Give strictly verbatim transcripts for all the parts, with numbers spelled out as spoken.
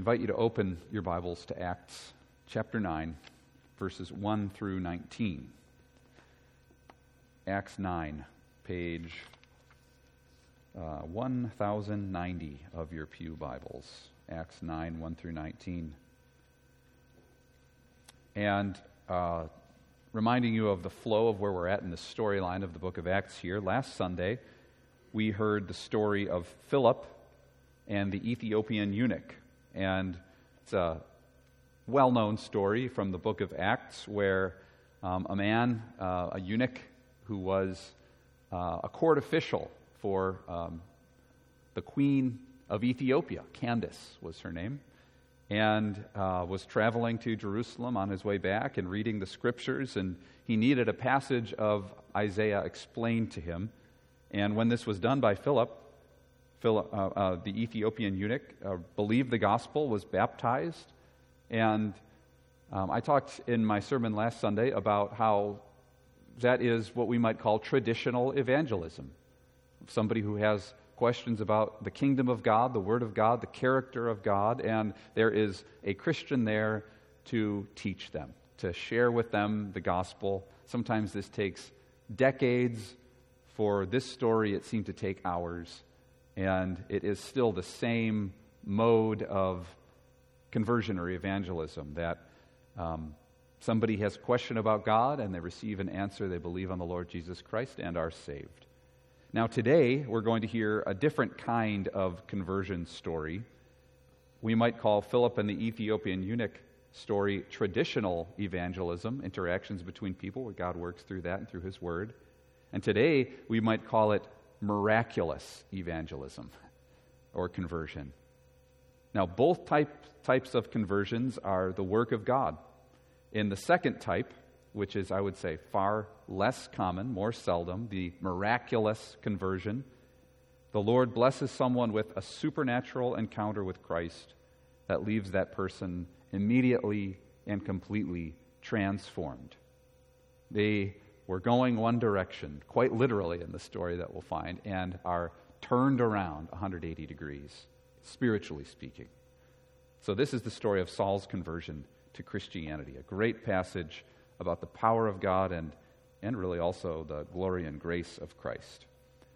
invite you to open your Bibles to Acts chapter nine, verses one through nineteen. Acts nine, page uh, one thousand ninety of your pew Bibles. Acts nine, one through nineteen. And uh, reminding you of the flow of where we're at in the storyline of the book of Acts here. Last Sunday, we heard the story of Philip and the Ethiopian eunuch. And it's a well-known story from the book of Acts where um, a man, uh, a eunuch, who was uh, a court official for um, the queen of Ethiopia, Candace was her name, and uh, was traveling to Jerusalem on his way back and reading the scriptures, and he needed a passage of Isaiah explained to him. And when this was done by Philip, Philip uh, uh, the Ethiopian eunuch uh, believed the gospel, was baptized, and um, I talked in my sermon last Sunday about how that is what we might call traditional evangelism. Somebody who has questions about the kingdom of God, the Word of God, the character of God, and there is a Christian there to teach them, to share with them the gospel. Sometimes this takes decades. For this story, it seemed to take hours, and it is still the same mode of conversion or evangelism, that um, somebody has a question about God, and they receive an answer. They believe on the Lord Jesus Christ and are saved. Now today, we're going to hear a different kind of conversion story. We might call Philip and the Ethiopian eunuch story traditional evangelism, interactions between people where God works through that and through His Word. And today, we might call it miraculous evangelism or conversion. Now, both type, types of conversions are the work of God. In the second type, which is, I would say, far less common, more seldom, the miraculous conversion, the Lord blesses someone with a supernatural encounter with Christ that leaves that person immediately and completely transformed. They were going one direction, quite literally in the story that we'll find, and are turned around one hundred eighty degrees, spiritually speaking. So this is the story of Saul's conversion to Christianity, a great passage about the power of God and, and really also the glory and grace of Christ.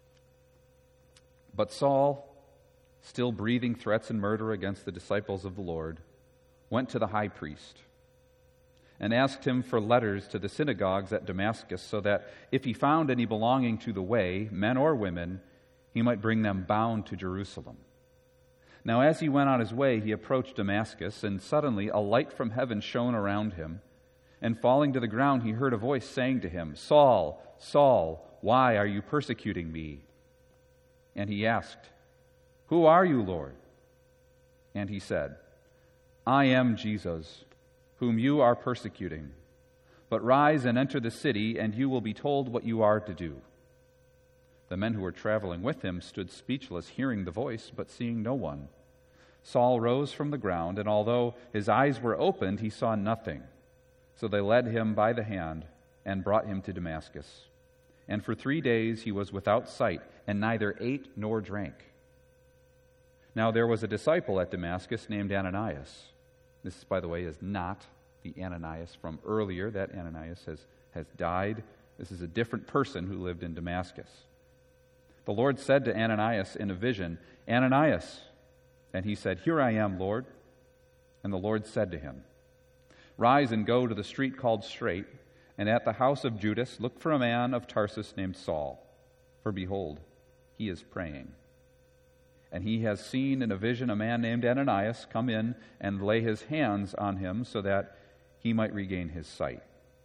But Saul, still breathing threats and murder against the disciples of the Lord, went to the high priest and asked him for letters to the synagogues at Damascus, so that if he found any belonging to the way, men or women, he might bring them bound to Jerusalem. Now as he went on his way, he approached Damascus, and suddenly a light from heaven shone around him. And falling to the ground, he heard a voice saying to him, "Saul, Saul, why are you persecuting me?" And he asked, "Who are you, Lord?" And he said, "I am Jesus, whom you are persecuting. But rise and enter the city, and you will be told what you are to do." The men who were traveling with him stood speechless, hearing the voice, but seeing no one. Saul rose from the ground, and although his eyes were opened, he saw nothing. So they led him by the hand and brought him to Damascus. And for three days he was without sight, and neither ate nor drank. Now there was a disciple at Damascus named Ananias. This, by the way, is not the Ananias from earlier. That Ananias has, has died. This is a different person who lived in Damascus. The Lord said to Ananias in a vision, "Ananias." And he said, "Here I am, Lord." And the Lord said to him, "Rise and go to the street called Straight, and at the house of Judas look for a man of Tarsus named Saul. For behold, he is praying. And he has seen in a vision a man named Ananias come in and lay his hands on him so that he might regain his sight."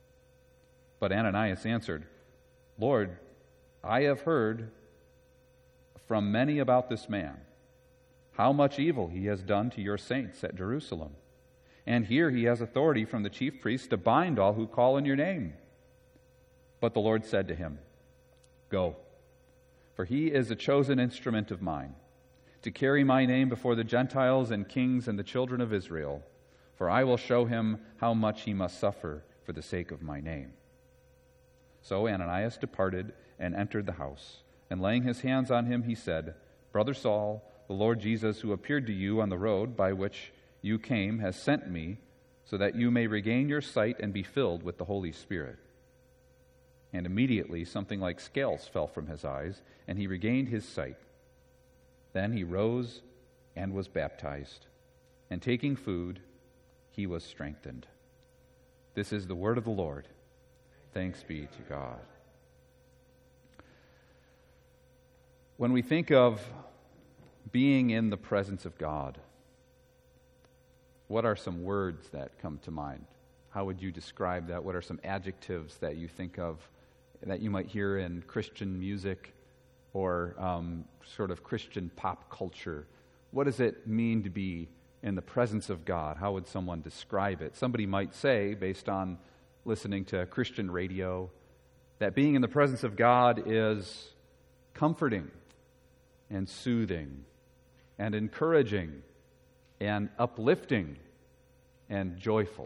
But Ananias answered, "Lord, I have heard from many about this man, how much evil he has done to your saints at Jerusalem. And here he has authority from the chief priests to bind all who call on your name." But the Lord said to him, "Go, for he is a chosen instrument of mine, to carry my name before the Gentiles and kings and the children of Israel, for I will show him how much he must suffer for the sake of my name." So Ananias departed and entered the house, and laying his hands on him, he said, "Brother Saul, the Lord Jesus, who appeared to you on the road by which you came has sent me so that you may regain your sight and be filled with the Holy Spirit." And immediately something like scales fell from his eyes, and he regained his sight. Then he rose and was baptized, and taking food, he was strengthened. This is the word of the Lord. Thanks be to God. When we think of being in the presence of God, what are some words that come to mind? How would you describe that? What are some adjectives that you think of that you might hear in Christian music or um, sort of Christian pop culture? What does it mean to be in the presence of God? How would someone describe it? Somebody might say, based on listening to Christian radio, that being in the presence of God is comforting and soothing and encouraging and uplifting and joyful.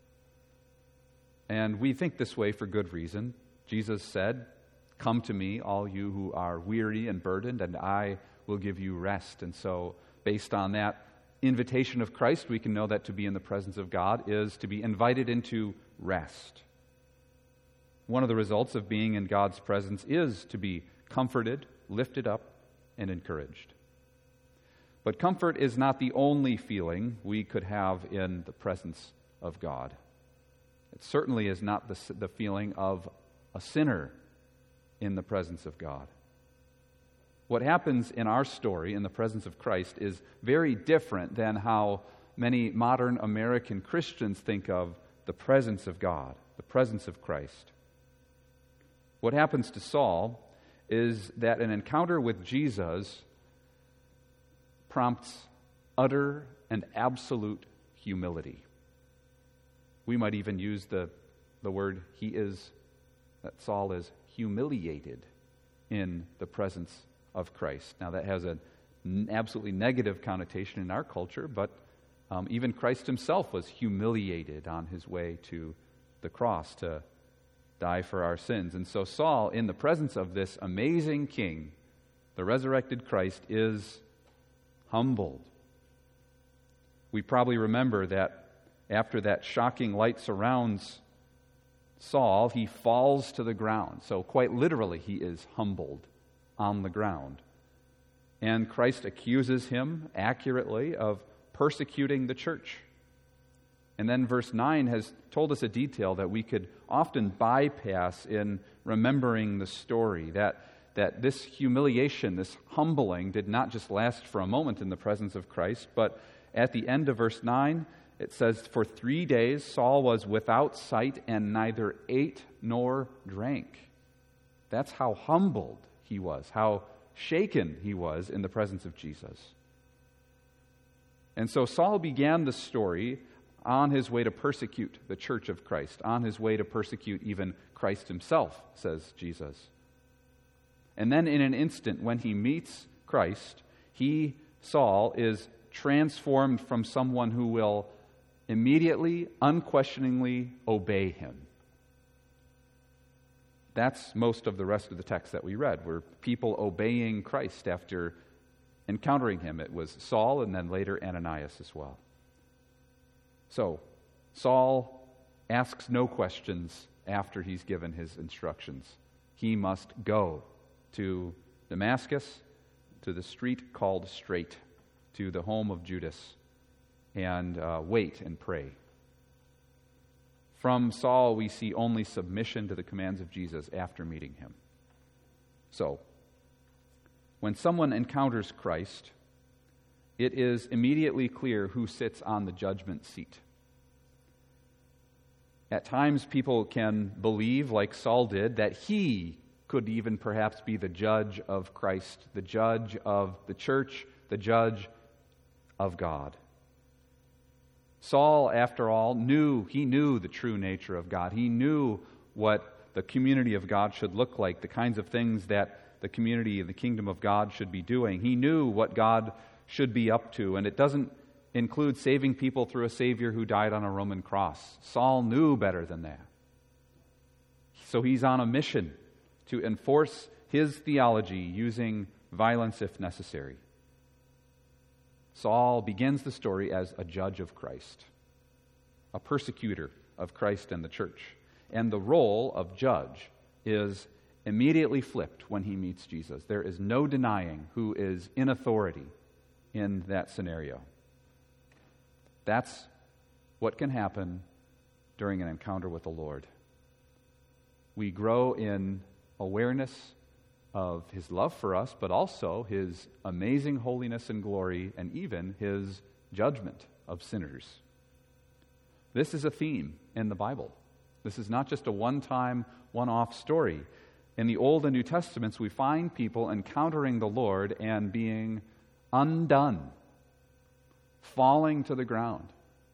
And we think this way for good reason. Jesus said, "Come to me, all you who are weary and burdened, and I will give you rest." And so, based on that invitation of Christ, we can know that to be in the presence of God is to be invited into rest. One of the results of being in God's presence is to be comforted, lifted up, and encouraged. But comfort is not the only feeling we could have in the presence of God. It certainly is not the, the feeling of a sinner in the presence of God. What happens in our story in the presence of Christ is very different than how many modern American Christians think of the presence of God, the presence of Christ. What happens to Saul is that an encounter with Jesus prompts utter and absolute humility. We might even use the, the word he is, that Saul is humiliated in the presence of Christ. Now that has an absolutely negative connotation in our culture, but um, even Christ himself was humiliated on his way to the cross to die for our sins. And so Saul, in the presence of this amazing king, the resurrected Christ, is humbled. We probably remember that after that shocking light surrounds Saul, he falls to the ground. So quite literally, he is humbled on the ground. And Christ accuses him accurately of persecuting the church. And then verse nine has told us a detail that we could often bypass in remembering the story, that, that this humiliation, this humbling, did not just last for a moment in the presence of Christ, but at the end of verse nine, it says, "For three days Saul was without sight and neither ate nor drank." That's how humbled he was, how shaken he was in the presence of Jesus. And so Saul began the story on his way to persecute the church of Christ, on his way to persecute even Christ himself, says Jesus. And then in an instant, when he meets Christ, he, Saul, is transformed from someone who will immediately, unquestioningly obey him. That's most of the rest of the text that we read, were people obeying Christ after encountering him. It was Saul and then later Ananias as well. So, Saul asks no questions after he's given his instructions. He must go to Damascus, to the street called Straight, to the home of Judas, and uh, wait and pray. From Saul, we see only submission to the commands of Jesus after meeting him. So, when someone encounters Christ, it is immediately clear who sits on the judgment seat. At times, people can believe, like Saul did, that he could even perhaps be the judge of Christ, the judge of the church, the judge of God. Saul, after all, knew, he knew the true nature of God. He knew what the community of God should look like, the kinds of things that the community of the kingdom of God should be doing. He knew what God should be up to, and it doesn't include saving people through a Savior who died on a Roman cross. Saul knew better than that. So he's on a mission to enforce his theology using violence if necessary. Saul begins the story as a judge of Christ, a persecutor of Christ and the church. And the role of judge is immediately flipped when he meets Jesus. There is no denying who is in authority in that scenario. That's what can happen during an encounter with the Lord. We grow in awareness of his love for us, but also his amazing holiness and glory, and even his judgment of sinners. This is a theme in the Bible. This is not just a one-time, one-off story. In the Old and New Testaments, we find people encountering the Lord and being undone, falling to the ground.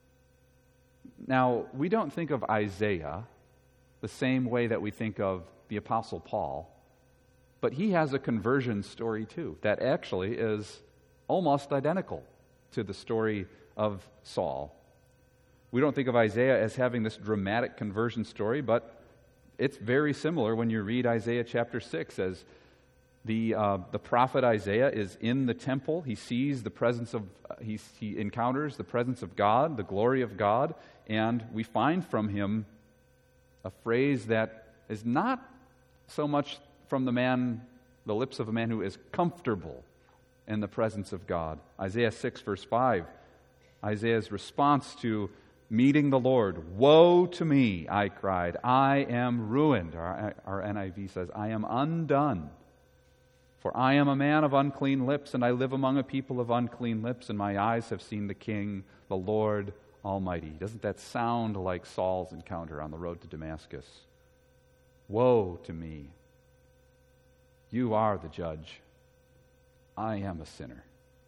Now, we don't think of Isaiah the same way that we think of the Apostle Paul, but he has a conversion story too that actually is almost identical to the story of Saul. We don't think of Isaiah as having this dramatic conversion story, but it's very similar when you read Isaiah chapter six, as the uh, the prophet Isaiah is in the temple. He sees the presence of, uh, he, he encounters the presence of God, the glory of God, and we find from him a phrase that is not so much from the man, the lips of a man who is comfortable in the presence of God. Isaiah six, verse five, Isaiah's response to meeting the Lord. "Woe to me," I cried. "I am ruined." Our, our N I V says, "I am undone. For I am a man of unclean lips, and I live among a people of unclean lips, and my eyes have seen the King, the Lord Almighty." Doesn't that sound like Saul's encounter on the road to Damascus? Woe to me. You are the judge. I am a sinner.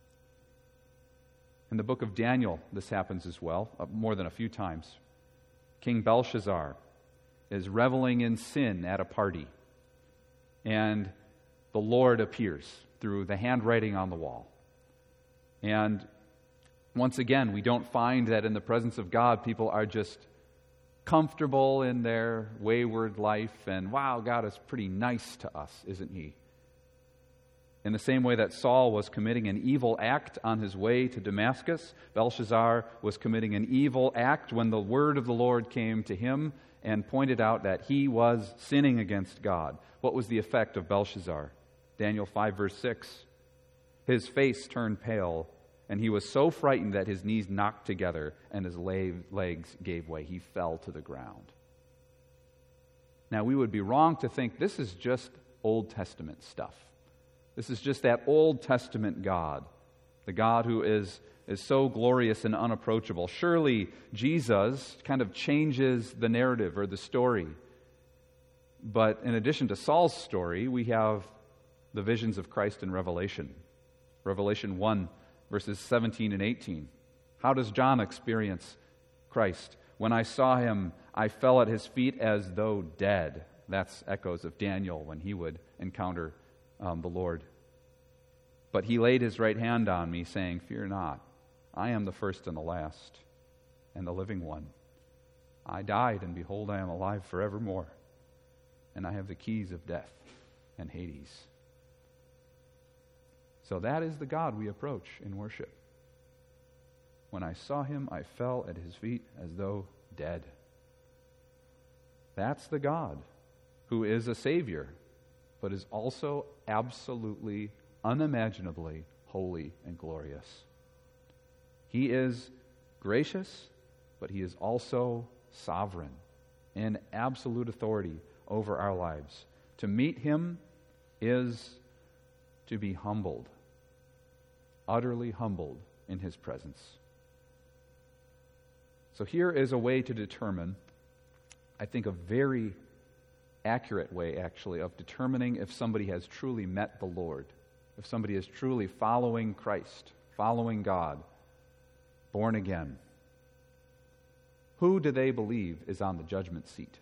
In the book of Daniel, this happens as well, uh, more than a few times. King Belshazzar is reveling in sin at a party, and the Lord appears through the handwriting on the wall. And once again, we don't find that in the presence of God, people are just comfortable in their wayward life, and wow, God is pretty nice to us, isn't he? In the same way that Saul was committing an evil act on his way to Damascus, Belshazzar was committing an evil act when the word of the Lord came to him and pointed out that he was sinning against God. What was the effect of Belshazzar? Daniel five, verse six. His face turned pale, and he was so frightened that his knees knocked together and his legs gave way. He fell to the ground. Now, we would be wrong to think this is just Old Testament stuff. This is just that Old Testament God, the God who is, is so glorious and unapproachable. Surely Jesus kind of changes the narrative or the story. But in addition to Saul's story, we have the visions of Christ in Revelation. Revelation one, verses seventeen and eighteen. How does John experience Christ? "When I saw him, I fell at his feet as though dead." That's echoes of Daniel when he would encounter um, the Lord. "But he laid his right hand on me, saying, 'Fear not, I am the first and the last, and the living one. I died, and behold, I am alive forevermore, and I have the keys of death and Hades.'" So that is the God we approach in worship. "When I saw him, I fell at his feet as though dead." That's the God who is a Savior, but is also absolutely, unimaginably holy and glorious. He is gracious, but he is also sovereign in absolute authority over our lives. To meet him is to be humbled, utterly humbled in his presence. So here is a way to determine, I think a very accurate way actually, of determining if somebody has truly met the Lord, if somebody is truly following Christ, following God, born again. Who do they believe is on the judgment seat?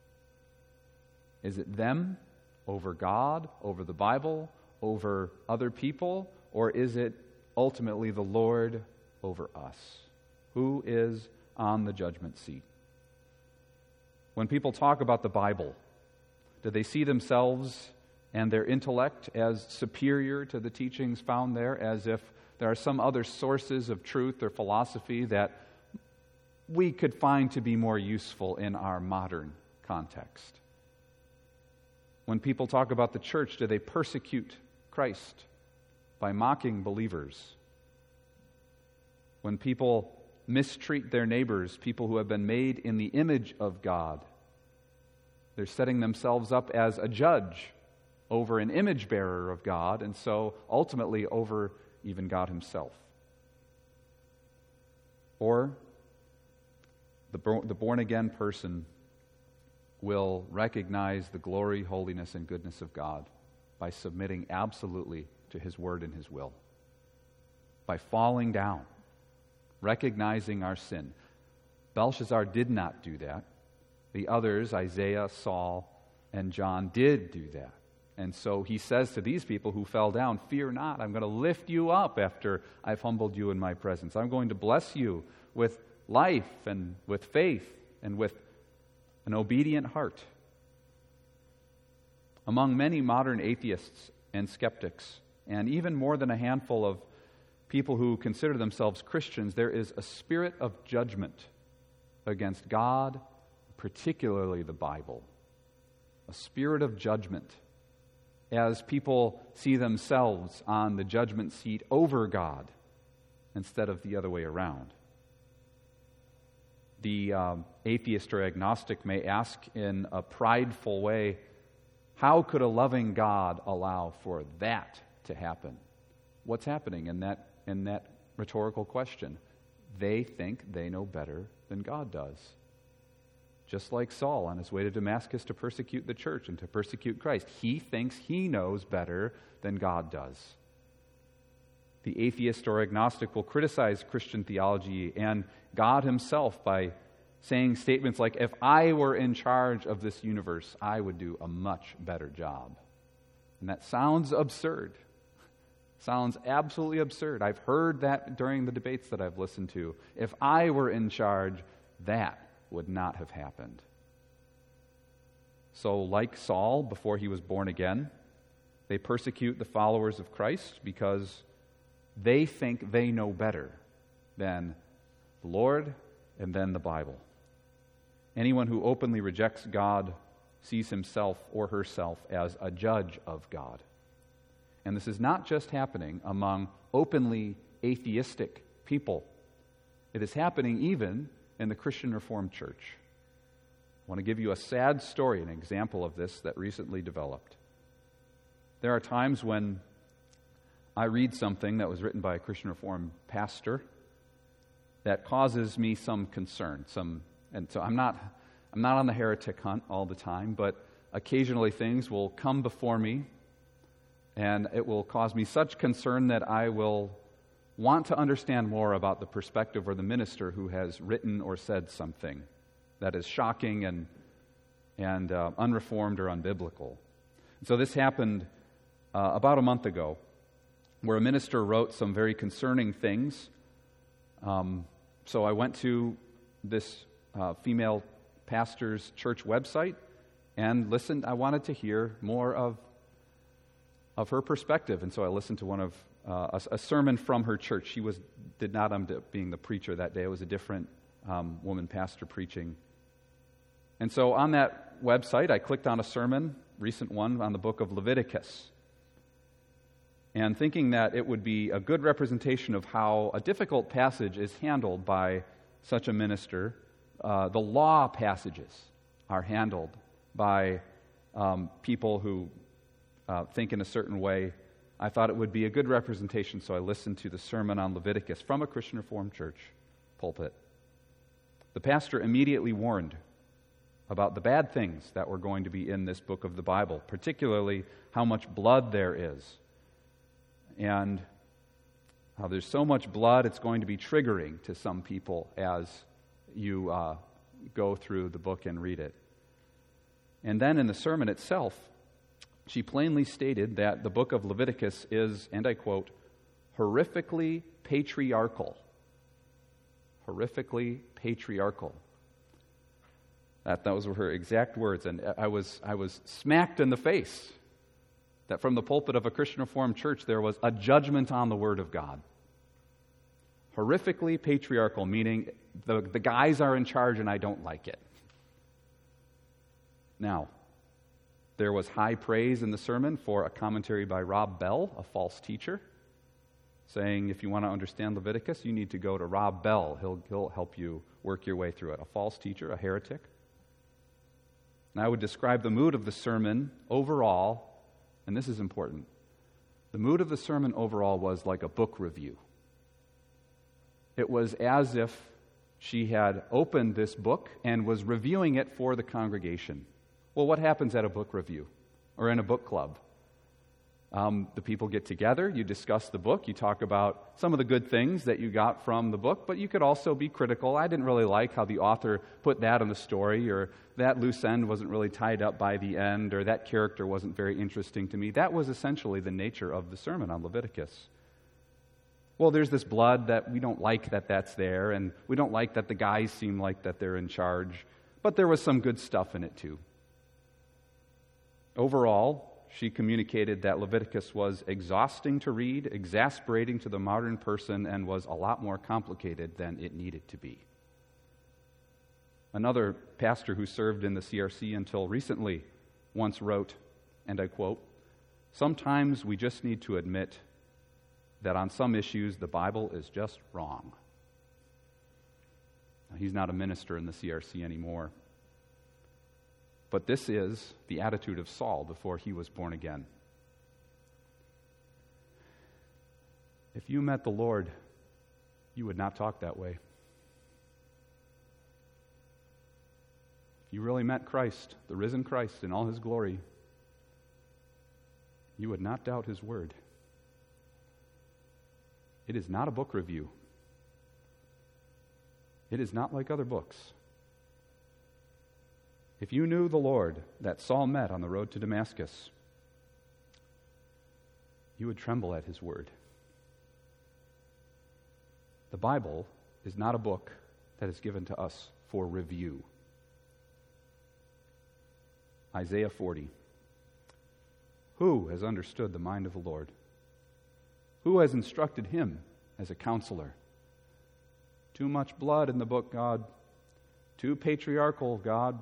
Is it them over God, over the Bible, over other people, or is it ultimately the Lord over us? Who is on the judgment seat? When people talk about the Bible, do they see themselves and their intellect as superior to the teachings found there, as if there are some other sources of truth or philosophy that we could find to be more useful in our modern context. When people talk about the church, do they persecute Christ by mocking believers? When people mistreat their neighbors, people who have been made in the image of God, they're setting themselves up as a judge over an image bearer of God, and so ultimately over even God himself. Or the, the born-again person will recognize the glory, holiness, and goodness of God by submitting absolutely to his word and his will, by falling down, recognizing our sin. Belshazzar did not do that. The others, Isaiah, Saul, and John, did do that. And so he says to these people who fell down, fear not, I'm going to lift you up after I've humbled you in my presence. I'm going to bless you with life and with faith and with an obedient heart. Among many modern atheists and skeptics, and even more than a handful of people who consider themselves Christians, there is a spirit of judgment against God, particularly the Bible. A spirit of judgment as people see themselves on the judgment seat over God instead of the other way around. The um, atheist or agnostic may ask in a prideful way, how could a loving God allow for that to happen? What's happening in that in that rhetorical question? They think they know better than God does. Just like Saul on his way to Damascus to persecute the church and to persecute Christ. He thinks he knows better than God does. The atheist or agnostic will criticize Christian theology and God himself by saying statements like, if I were in charge of this universe, I would do a much better job. And that sounds absurd. Sounds absolutely absurd. I've heard that during the debates that I've listened to. If I were in charge, that would not have happened. So, like Saul, before he was born again, they persecute the followers of Christ because they think they know better than the Lord and then the Bible. Anyone who openly rejects God sees himself or herself as a judge of God. And this is not just happening among openly atheistic people. It is happening even in the Christian Reformed Church. I want to give you a sad story, an example of this that recently developed. There are times when I read something that was written by a Christian Reformed pastor that causes me some concern. Some, and so I'm not, I'm not on the heretic hunt all the time, but occasionally things will come before me, and it will cause me such concern that I will want to understand more about the perspective or the minister who has written or said something that is shocking and and uh, unreformed or unbiblical. So this happened uh, about a month ago, where a minister wrote some very concerning things. Um, so I went to this uh, female pastor's church website and listened. I wanted to hear more of of her perspective, and so I listened to one of Uh, a, a sermon from her church. She was did not end up being the preacher that day. It was a different um, woman pastor preaching. And so on that website, I clicked on a sermon, recent one, on the book of Leviticus. And thinking that it would be a good representation of how a difficult passage is handled by such a minister, uh, the law passages are handled by um, people who uh, think in a certain way. I thought it would be a good representation, so I listened to the sermon on Leviticus from a Christian Reformed church pulpit. The pastor immediately warned about the bad things that were going to be in this book of the Bible, particularly how much blood there is. And how there's so much blood, it's going to be triggering to some people as you uh, go through the book and read it. And then in the sermon itself, she plainly stated that the book of Leviticus is, and I quote, horrifically patriarchal. Horrifically patriarchal. That those were her exact words, and I was I was smacked in the face that from the pulpit of a Christian Reformed church there was a judgment on the Word of God. horrifically patriarchal, meaning the, the guys are in charge and I don't like it. Now, there was high praise in the sermon for a commentary by Rob Bell, a false teacher, saying if you want to understand Leviticus, you need to go to Rob Bell. He'll, he'll help you work your way through it. A false teacher, a heretic. And I would describe the mood of the sermon overall, and this is important. The mood of the sermon overall was like a book review. It was as if she had opened this book and was reviewing it for the congregation. Well, what happens at a book review or in a book club? Um, the people get together, you discuss the book, you talk about some of the good things that you got from the book, but you could also be critical. I didn't really like how the author put that in the story, or that loose end wasn't really tied up by the end, or that character wasn't very interesting to me. That was essentially the nature of the sermon on Leviticus. Well, there's this blood that we don't like that that's there, and we don't like that the guys seem like that they're in charge, but there was some good stuff in it too. Overall, she communicated that Leviticus was exhausting to read, exasperating to the modern person, and was a lot more complicated than it needed to be. Another pastor who served in the C R C until recently once wrote, and I quote, "Sometimes we just need to admit that on some issues the Bible is just wrong." Now, he's not a minister in the C R C anymore. But this is the attitude of Saul before he was born again. If you met the Lord, you would not talk that way. If you really met Christ, the risen Christ in all his glory, you would not doubt his word. It is not a book review. It is not like other books. If you knew the Lord that Saul met on the road to Damascus, you would tremble at his word. The Bible is not a book that is given to us for review. Isaiah forty. Who has understood the mind of the Lord? Who has instructed him as a counselor? Too much blood in the book, God. Too patriarchal, God.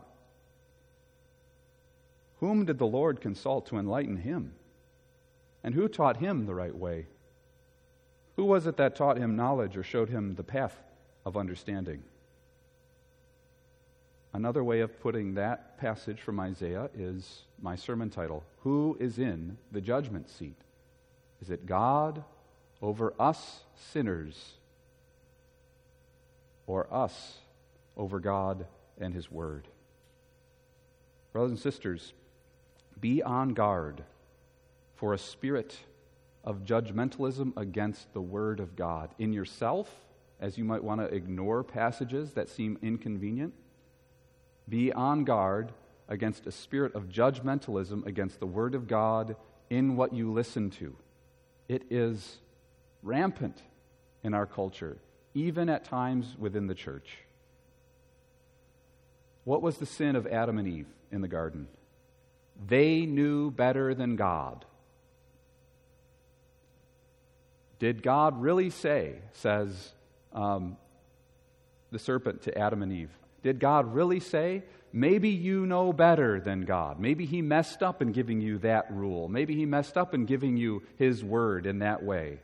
Whom did the Lord consult to enlighten him? And who taught him the right way? Who was it that taught him knowledge or showed him the path of understanding? Another way of putting that passage from Isaiah is my sermon title, Who is in the judgment seat? Is it God over us sinners, or us over God and his word? Brothers and sisters, be on guard for a spirit of judgmentalism against the Word of God in yourself, as you might want to ignore passages that seem inconvenient. Be on guard against a spirit of judgmentalism against the Word of God in what you listen to. It is rampant in our culture, even at times within the church. What was the sin of Adam and Eve in the garden? They knew better than God. Did God really say, says um, the serpent to Adam and Eve, did God really say, maybe you know better than God? Maybe he messed up in giving you that rule. Maybe he messed up in giving you his word in that way.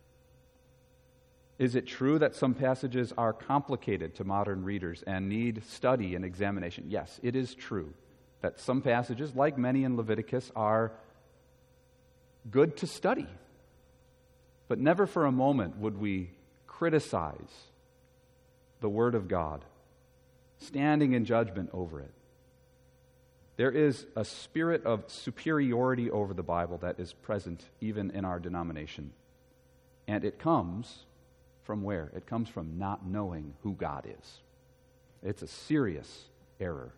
Is it true that some passages are complicated to modern readers and need study and examination? Yes, it is true that some passages, like many in Leviticus, are good to study. But never for a moment would we criticize the Word of God, standing in judgment over it. There is a spirit of superiority over the Bible that is present even in our denomination. And it comes from where? It comes from not knowing who God is. It's a serious error.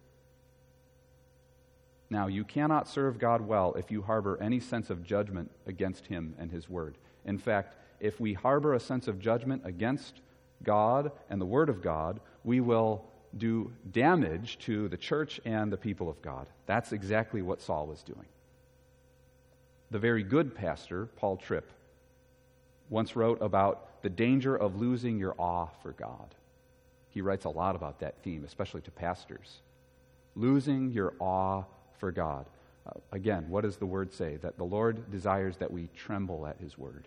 Now, you cannot serve God well if you harbor any sense of judgment against him and his word. In fact, if we harbor a sense of judgment against God and the word of God, we will do damage to the church and the people of God. That's exactly what Saul was doing. The very good pastor, Paul Tripp, once wrote about the danger of losing your awe for God. He writes a lot about that theme, especially to pastors. Losing your awe for God. Uh, again, what does the Word say? That the Lord desires that we tremble at His Word.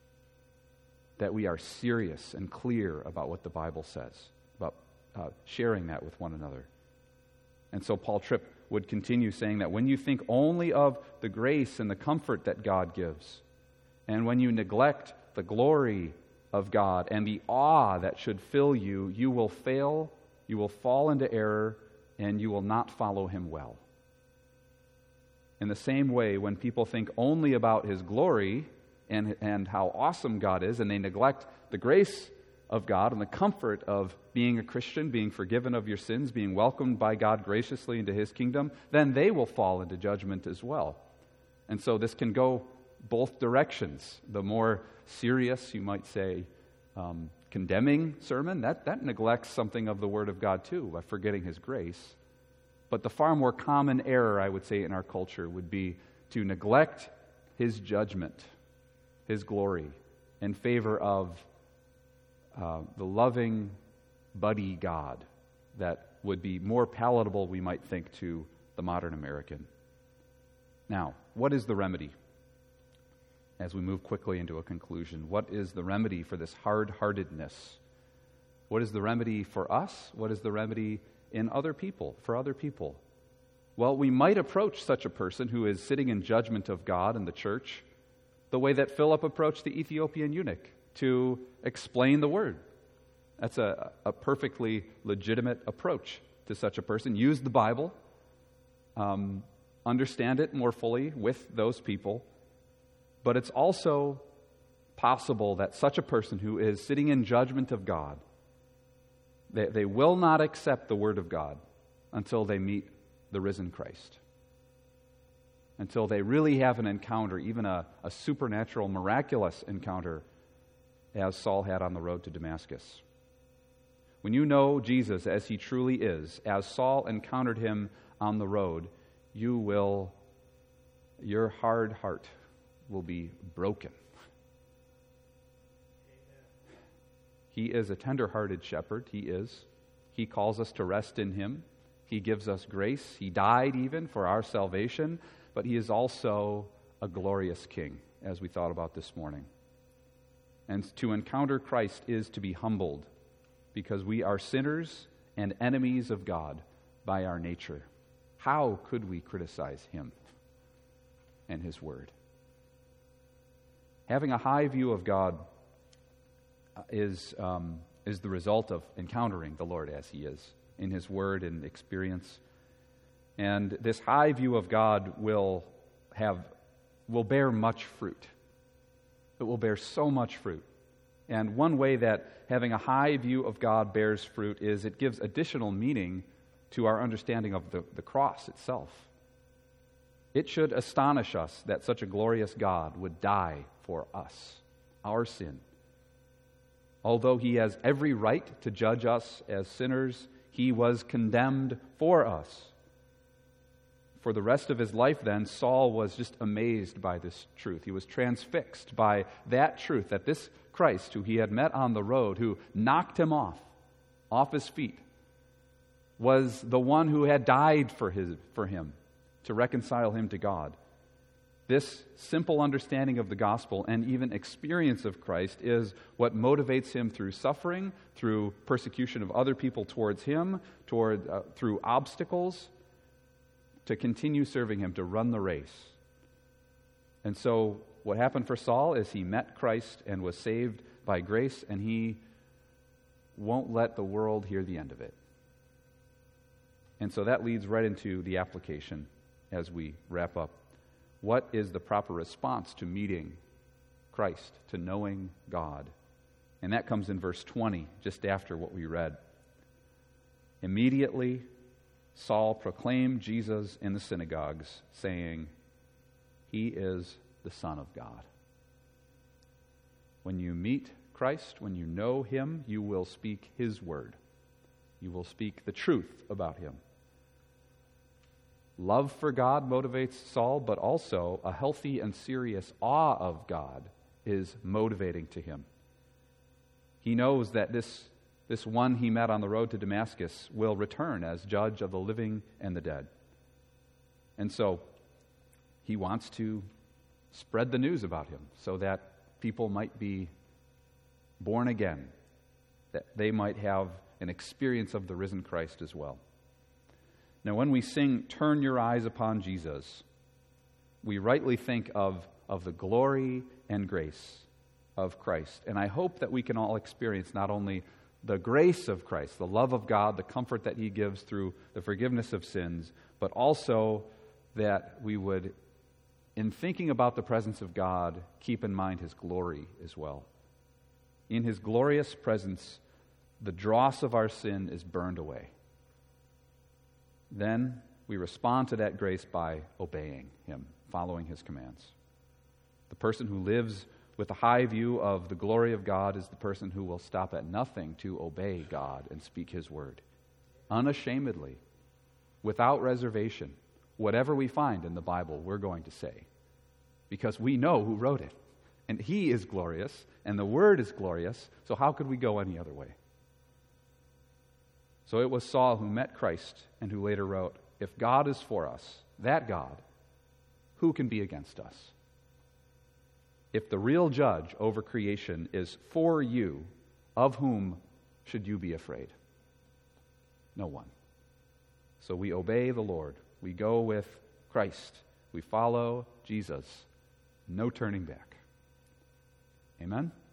That we are serious and clear about what the Bible says, about uh, sharing that with one another. And so Paul Tripp would continue saying that when you think only of the grace and the comfort that God gives, and when you neglect the glory of God and the awe that should fill you, you will fail, you will fall into error, and you will not follow Him well. In the same way, when people think only about His glory and, and how awesome God is, and they neglect the grace of God and the comfort of being a Christian, being forgiven of your sins, being welcomed by God graciously into His kingdom, then they will fall into judgment as well. And so this can go both directions. The more serious, you might say, um, condemning sermon, that, that neglects something of the Word of God too, by forgetting His grace. But the far more common error, I would say, in our culture would be to neglect His judgment, His glory, in favor of uh, the loving, buddy God that would be more palatable, we might think, to the modern American. Now, what is the remedy? As we move quickly into a conclusion, what is the remedy for this hard-heartedness? What is the remedy for us? What is the remedy in other people, for other people? Well, we might approach such a person who is sitting in judgment of God and the church the way that Philip approached the Ethiopian eunuch, to explain the Word. That's a, a perfectly legitimate approach to such a person. Use the Bible, um, understand it more fully with those people. But it's also possible that such a person who is sitting in judgment of God, they, they will not accept the Word of God until they meet the risen Christ. Until they really have an encounter, even a, a supernatural, miraculous encounter, as Saul had on the road to Damascus. When you know Jesus as He truly is, as Saul encountered Him on the road, you will, your hard heart will be broken. Amen. He is a tender-hearted shepherd. He is. He calls us to rest in Him. He gives us grace. He died even for our salvation, but He is also a glorious King, as we thought about this morning. And to encounter Christ is to be humbled, because we are sinners and enemies of God by our nature. How could we criticize Him and His Word? Having a high view of God is, um, is the result of encountering the Lord as He is, in His Word and experience. And this high view of God will have will bear much fruit. It will bear so much fruit. And one way that having a high view of God bears fruit is it gives additional meaning to our understanding of the, the cross itself. It should astonish us that such a glorious God would die for us, our sin. Although He has every right to judge us as sinners, He was condemned for us. For the rest of his life then, Saul was just amazed by this truth. He was transfixed by that truth, that this Christ, who he had met on the road, who knocked him off, off his feet, was the one who had died for his for him to reconcile him to God. This simple understanding of the gospel and even experience of Christ is what motivates him through suffering, through persecution of other people towards him, toward uh, through obstacles, to continue serving him, to run the race. And so what happened for Saul is he met Christ and was saved by grace, and he won't let the world hear the end of it. And so that leads right into the application as we wrap up. What is the proper response to meeting Christ, to knowing God? And that comes in verse twenty, just after what we read. Immediately, Saul proclaimed Jesus in the synagogues, saying, "He is the Son of God." When you meet Christ, when you know Him, you will speak His word. You will speak the truth about Him. Love for God motivates Saul, but also a healthy and serious awe of God is motivating to him. He knows that this, this one he met on the road to Damascus will return as judge of the living and the dead. And so he wants to spread the news about him so that people might be born again, that they might have an experience of the risen Christ as well. Now, when we sing, "Turn Your Eyes Upon Jesus," we rightly think of, of the glory and grace of Christ. And I hope that we can all experience not only the grace of Christ, the love of God, the comfort that He gives through the forgiveness of sins, but also that we would, in thinking about the presence of God, keep in mind His glory as well. In His glorious presence, the dross of our sin is burned away. Then we respond to that grace by obeying Him, following His commands. The person who lives with a high view of the glory of God is the person who will stop at nothing to obey God and speak His word, unashamedly, without reservation. Whatever we find in the Bible, we're going to say, because we know who wrote it. And He is glorious, and the Word is glorious, so how could we go any other way? So it was Saul who met Christ and who later wrote, "If God is for us, that God, who can be against us?" If the real judge over creation is for you, of whom should you be afraid? No one. So we obey the Lord. We go with Christ. We follow Jesus. No turning back. Amen?